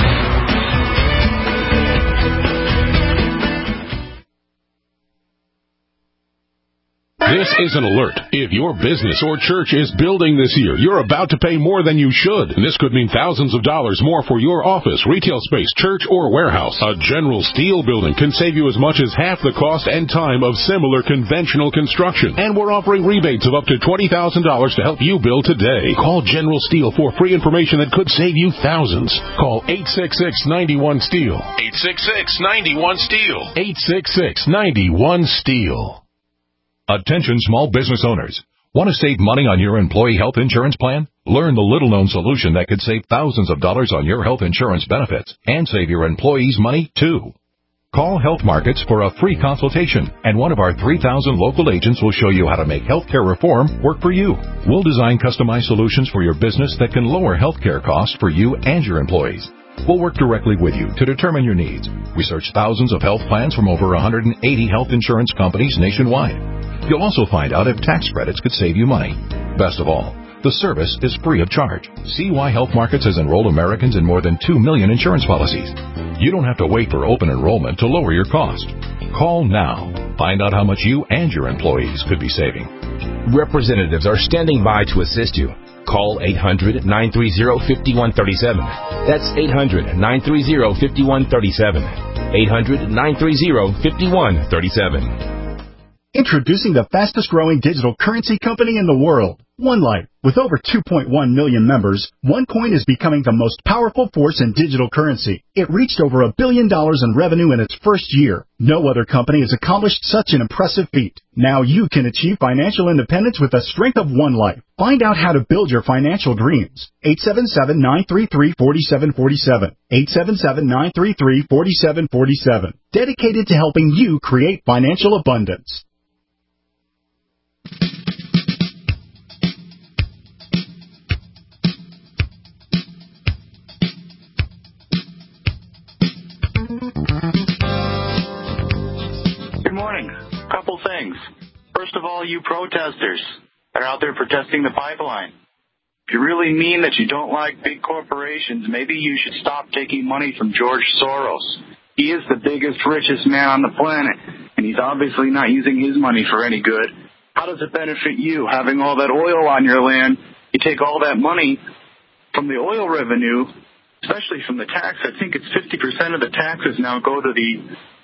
This is an alert. If your business or church is building this year, you're about to pay more than you should. And this could mean thousands of dollars more for your office, retail space, church, or warehouse. A General Steel building can save you as much as half the cost and time of similar conventional construction. And we're offering rebates of up to twenty thousand dollars to help you build today. Call General Steel for free information that could save you thousands. Call eight six six, nine one, STEEL. eight six six, nine one, STEEL. eight six six, nine one, STEEL.
Attention small business owners. Want to save money on your employee health insurance plan? Learn the little-known solution that could save thousands of dollars on your health insurance benefits and save your employees money, too. Call Health Markets for a free consultation, and one of our three thousand local agents will show you how to make healthcare reform work for you. We'll design customized solutions for your business that can lower healthcare costs for you and your employees. We'll work directly with you to determine your needs. Research thousands of health plans from over one hundred eighty health insurance companies nationwide. You'll also find out if tax credits could save you money. Best of all, the service is free of charge. See why Health Markets has enrolled Americans in more than two million insurance policies. You don't have to wait for open enrollment to lower your cost. Call now. Find out how much you and your employees could be saving.
Representatives are standing by to assist you. Call eight hundred, nine three zero, five one three seven. That's eight hundred, nine three zero, five one three seven. eight hundred, nine three zero, five one three seven.
Introducing the fastest growing digital currency company in the world, OneLife. With over two point one million members, OneCoin is becoming the most powerful force in digital currency. It reached over a billion dollars in revenue in its first year. No other company has accomplished such an impressive feat. Now you can achieve financial independence with the strength of OneLife. Find out how to build your financial dreams. eight seven seven, nine three three, four seven four seven. eight seven seven, nine three three, four seven four seven. Dedicated to helping you create financial abundance.
Good morning. Couple things. First of all, you protesters that are out there protesting the pipeline. If you really mean that you don't like big corporations, maybe you should stop taking money from George Soros. He is the biggest, richest man on the planet, and he's obviously not using his money for any good. How does it benefit you having all that oil on your land? You take all that money from the oil revenue, especially from the tax. I think it's fifty percent of the taxes now go to the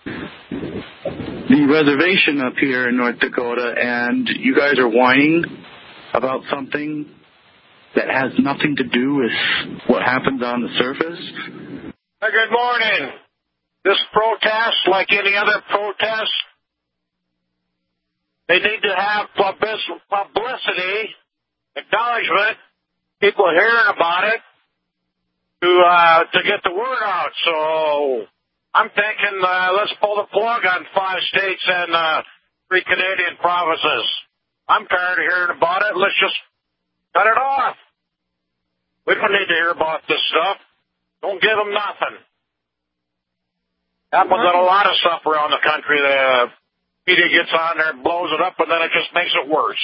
the reservation up here in North Dakota, and you guys are whining about something that has nothing to do with what happens on the surface.
Good morning. This protest, like any other protest, they need to have publicity, acknowledgement, people hearing about it to uh, to get the word out. So I'm thinking uh, let's pull the plug on five states and uh, three Canadian provinces. I'm tired of hearing about it. Let's just cut it off. We don't need to hear about this stuff. Don't give them nothing. Happens on a lot of stuff around the country. The media gets on there and blows it up, and then it just makes it worse.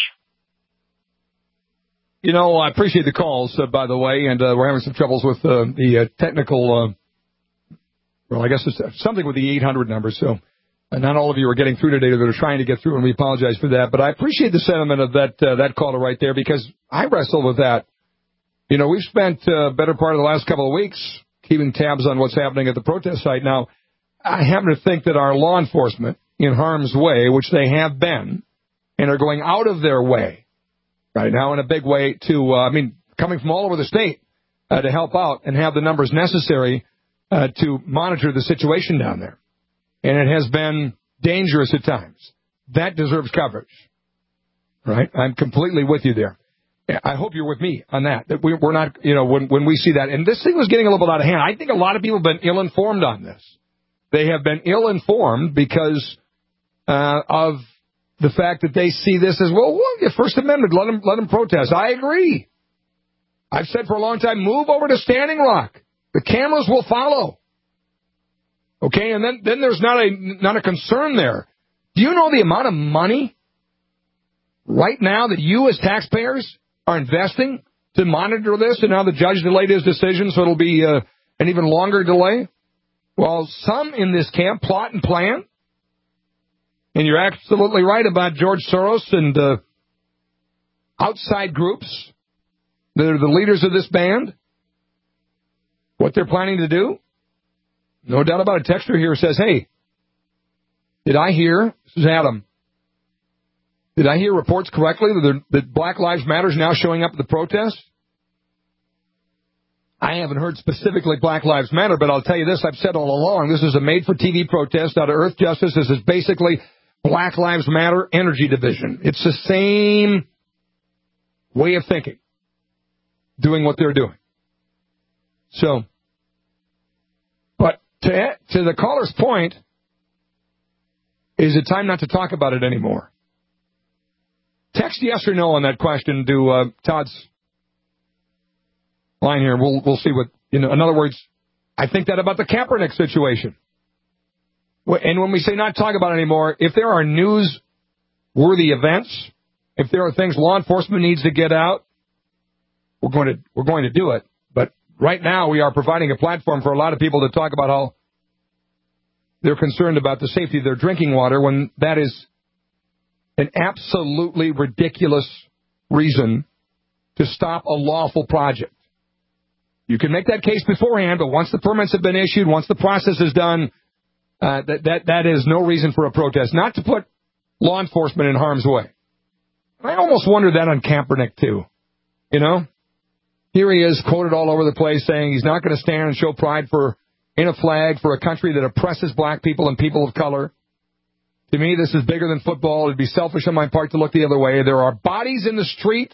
You know, I appreciate the calls, uh, by the way, and uh, we're having some troubles with uh, the uh, technical, uh, well, I guess it's something with the eight hundred number, so uh, not all of you are getting through today that are trying to get through, and we apologize for that. But I appreciate the sentiment of that uh, that caller right there, because I wrestle with that. You know, we've spent a uh, better part of the last couple of weeks keeping tabs on what's happening at the protest site. Now, I happen to think that our law enforcement in harm's way, which they have been, and are going out of their way right now in a big way to, uh, I mean, coming from all over the state uh, to help out and have the numbers necessary uh, to monitor the situation down there. And it has been dangerous at times. That deserves coverage. Right? I'm completely with you there. I hope you're with me on that. That we're not, you know, when, when we see that. And this thing was getting a little bit out of hand. I think a lot of people have been ill-informed on this. They have been ill-informed because uh, of the fact that they see this as, well, well the First Amendment, let them, let them protest. I agree. I've said for a long time, move over to Standing Rock. The cameras will follow. Okay, and then, then there's not a not a concern there. Do you know the amount of money right now that you as taxpayers are investing to monitor this, and now the judge delayed his decision, so it'll be uh, an even longer delay? Well, some in this camp plot and plan, and you're absolutely right about George Soros and uh, outside groups that are the leaders of this band, what they're planning to do. No doubt about it. A texter here says, hey, did I hear, this is Adam, did I hear reports correctly that, that Black Lives Matter is now showing up at the protest? I haven't heard specifically Black Lives Matter, but I'll tell you this, I've said all along, this is a made-for-T V protest out of Earth Justice. This is basically Black Lives Matter Energy Division. It's the same way of thinking, doing what they're doing. So, but to, to the caller's point, is it time not to talk about it anymore? Text yes or no on that question to uh, Todd's line here. We'll we'll see what, you know, in other words, I think that about the Kaepernick situation. And when we say not talk about it anymore, if there are news-worthy events, if there are things law enforcement needs to get out, we're going to we're going to do it. But right now, we are providing a platform for a lot of people to talk about how they're concerned about the safety of their drinking water, when that is an absolutely ridiculous reason to stop a lawful project. You can make that case beforehand, but once the permits have been issued, once the process is done, uh, that, that, that is no reason for a protest, not to put law enforcement in harm's way. I almost wonder that on Kaepernick, too. You know? Here he is, quoted all over the place, saying he's not going to stand and show pride for in a flag for a country that oppresses black people and people of color. To me, this is bigger than football. It'd be selfish on my part to look the other way. There are bodies in the street,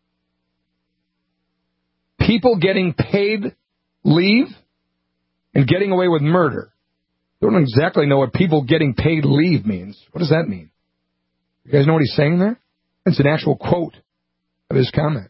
people getting paid leave, and getting away with murder. I don't exactly know what people getting paid leave means. What does that mean? You guys know what he's saying there? It's an actual quote of his comment.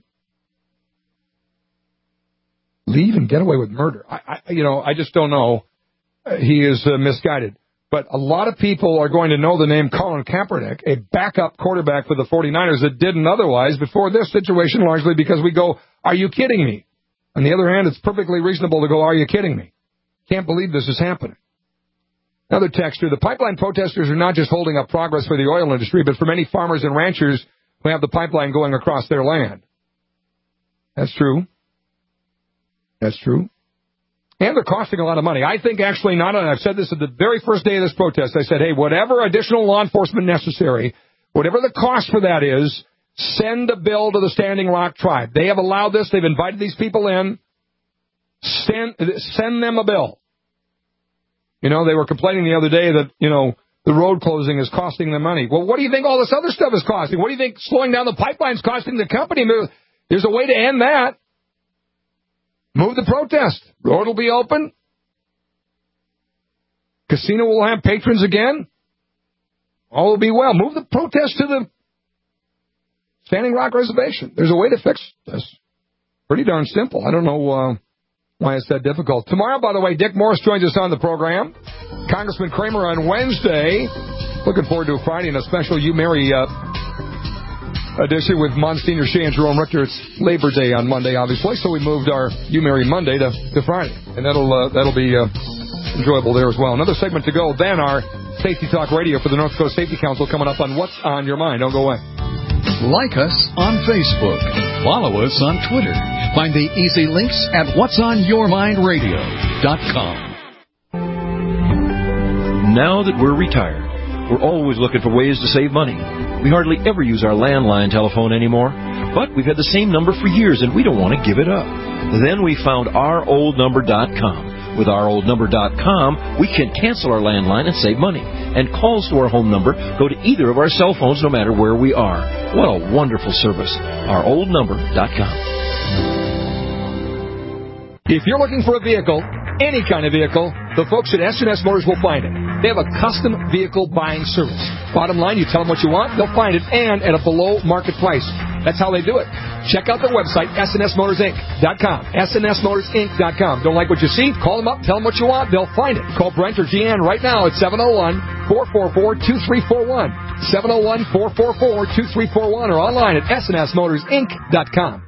Leave and get away with murder. I, I you know, I just don't know. Uh, he is uh, misguided. But a lot of people are going to know the name Colin Kaepernick, a backup quarterback for the forty-niners that didn't otherwise before this situation, largely because we go, are you kidding me? On the other hand, it's perfectly reasonable to go, are you kidding me? Can't believe this is happening. Another texter, the pipeline protesters are not just holding up progress for the oil industry, but for many farmers and ranchers who have the pipeline going across their land. That's true. That's true. And they're costing a lot of money. I think actually not, and I've said this at the very first day of this protest, I said, hey, whatever additional law enforcement necessary, whatever the cost for that is, send a bill to the Standing Rock tribe. They have allowed this. They've invited these people in. Send, send them a bill. You know, they were complaining the other day that, you know, the road closing is costing them money. Well, what do you think all this other stuff is costing? What do you think slowing down the pipeline is costing the company? There's a way to end that. Move the protest. Road will be open. Casino will have patrons again. All will be well. Move the protest to the Standing Rock Reservation. There's a way to fix this. Pretty darn simple. I don't know uh, why it's that difficult. Tomorrow, by the way, Dick Morris joins us on the program. Congressman Kramer on Wednesday. Looking forward to a Friday and a special You Mary uh, edition with Monsignor Shea and Jerome Richter. It's Labor Day on Monday, obviously, so we moved our You Mary Monday to, to Friday. And that'll uh, that'll be uh, enjoyable there as well. Another segment to go. Then our Safety Talk Radio for the North Dakota Safety Council coming up on What's on Your Mind. Don't go away.
Like us on Facebook. Follow us on Twitter. Find the easy links at whats on your mind radio dot com.
Now that we're retired, we're always looking for ways to save money. We hardly ever use our landline telephone anymore, but we've had the same number for years and we don't want to give it up. Then we found our old number dot com. With our old number dot com, we can cancel our landline and save money. And calls to our home number go to either of our cell phones no matter where we are. What a wonderful service. our old number dot com.
If you're looking for a vehicle, any kind of vehicle, the folks at S and S Motors will find it. They have a custom vehicle buying service. Bottom line, you tell them what you want, they'll find it, and at a below market price. That's how they do it. Check out their website, S N S Motors Inc dot com. S N S Motors Inc dot com. Don't like what you see? Call them up, tell them what you want, they'll find it. Call Brent or Jeanne right now at seven oh one, four four four, two three four one. seven oh one, four four four, two three four one or online at S N S Motors Inc dot com.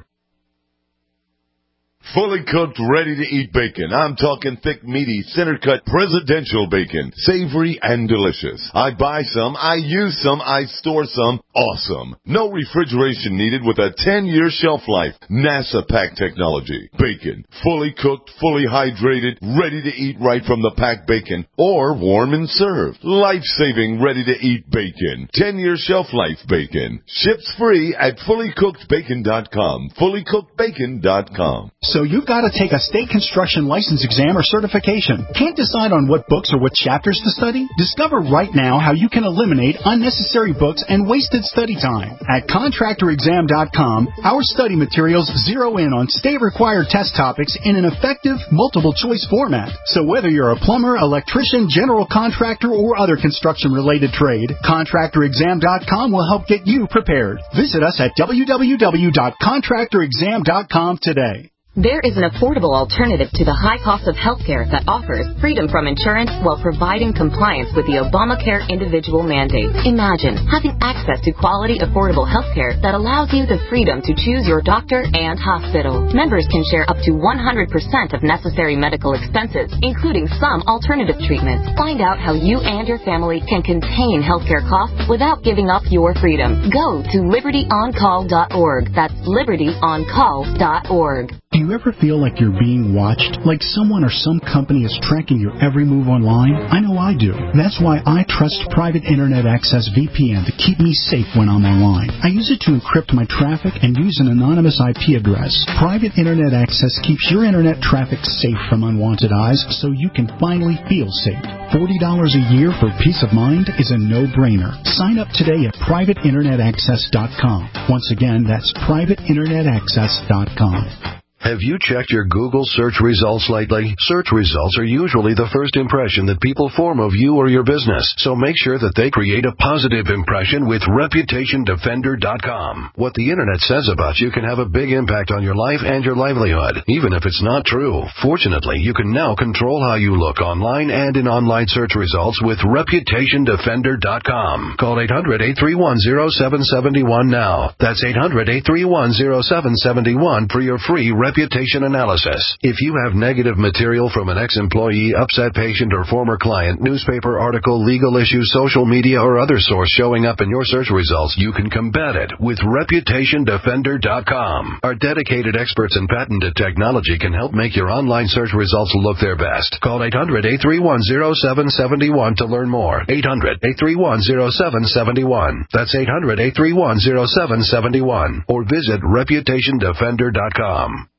Fully cooked, ready-to-eat bacon. I'm talking thick, meaty, center-cut presidential bacon. Savory and delicious. I buy some, I use some, I store some. Awesome. No refrigeration needed with a ten-year shelf life. NASA pack technology. Bacon. Fully cooked, fully hydrated, ready to eat right from the packed bacon. Or warm and served. Life-saving, ready-to-eat bacon. ten-year shelf life bacon. Ships free at fully cooked bacon dot com. fully cooked bacon dot com.
So you've got to take a state construction license exam or certification. Can't decide on what books or what chapters to study? Discover right now how you can eliminate unnecessary books and wasted study time. At contractor exam dot com, our study materials zero in on state-required test topics in an effective, multiple-choice format. So whether you're a plumber, electrician, general contractor, or other construction-related trade, contractor exam dot com will help get you prepared. Visit us at w w w dot contractor exam dot com today.
There is an affordable alternative to the high cost of health care that offers freedom from insurance while providing compliance with the Obamacare individual mandate. Imagine having access to quality, affordable health care that allows you the freedom to choose your doctor and hospital. Members can share up to one hundred percent of necessary medical expenses, including some alternative treatments. Find out how you and your family can contain healthcare costs without giving up your freedom. Go to liberty on call dot org. That's liberty on call dot org.
Do you ever feel like you're being watched? Like someone or some company is tracking your every move online? I know I do. That's why I trust Private Internet Access V P N to keep me safe when I'm online. I use it to encrypt my traffic and use an anonymous I P address. Private Internet Access keeps your internet traffic safe from unwanted eyes so you can finally feel safe. forty dollars a year for peace of mind is a no-brainer. Sign up today at private internet access dot com. Once again, that's private internet access dot com.
Have you checked your Google search results lately? Search results are usually the first impression that people form of you or your business, so make sure that they create a positive impression with reputation defender dot com. What the internet says about you can have a big impact on your life and your livelihood, even if it's not true. Fortunately, you can now control how you look online and in online search results with reputation defender dot com. Call eight hundred, eight three one, zero seven seven one now. That's eight hundred, eight three one, zero seven seven one for your free reputation analysis. If you have negative material from an ex-employee, upset patient, or former client, newspaper article, legal issue, social media, or other source showing up in your search results, you can combat it with reputation defender dot com. Our dedicated experts in patented technology can help make your online search results look their best. Call eight hundred, eight three one, zero seven seven one to learn more. eight hundred, eight three one, zero seven seven one. That's eight hundred, eight three one, zero seven seven one. Or visit reputation defender dot com.